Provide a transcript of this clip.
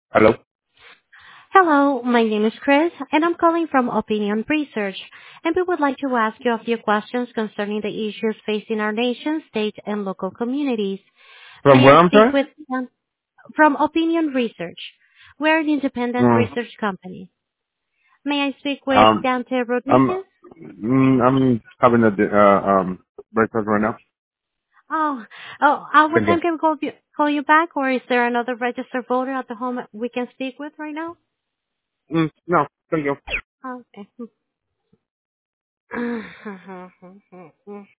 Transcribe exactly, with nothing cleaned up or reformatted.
Hello? Hello, my name is Chris, and I'm calling from Opinion Research, and we would like to ask you a few questions concerning the issues facing our nation, state, and local communities. From May where, I I'm speak sorry? with um, from Opinion Research? We're an independent Mm, research company. May I speak with um, Dante I'm, Rodriguez? mm, I'm having a, di- uh, um, breakfast right now. Oh, oh, uh, what Thank you. time can we call you, call you back, or is there another registered voter at the home we can speak with right now? Mm, no, thank you. Okay.